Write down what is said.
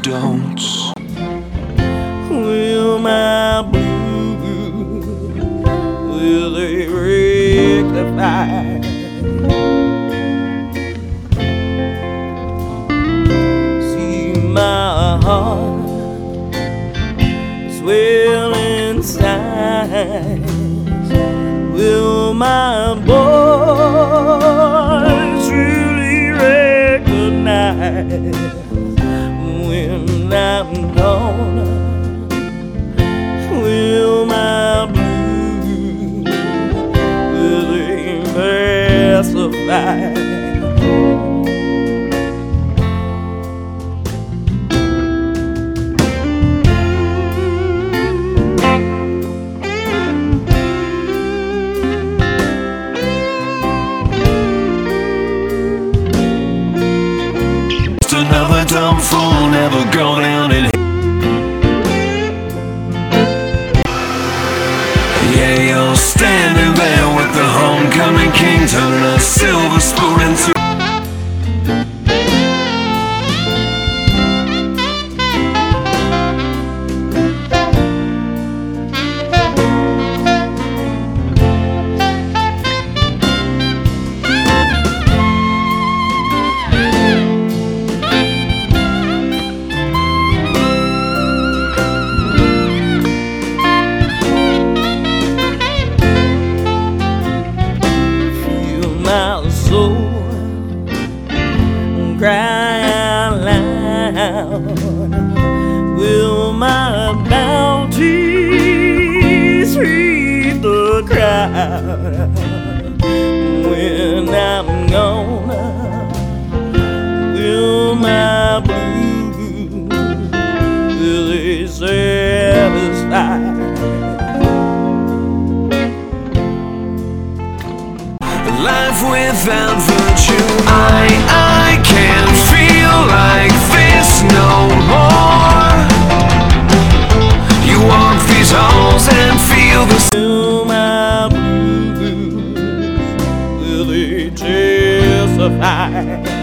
don'ts. Will my blues, will they rectify? See my heart swell inside. Will my boys truly recognize when I'm gone? Will my blues, will they pacify? Another dumb fool, never go down in. Yeah, you're standing there with the homecoming king, turning a silver spoon into. My soul cry out loud. Will my bounty sweep the crowd? When I'm gone, will my blues, will they satisfy? Life without virtue, I can't feel like this no more. You walk these halls and feel the. Will my blues, will they testify?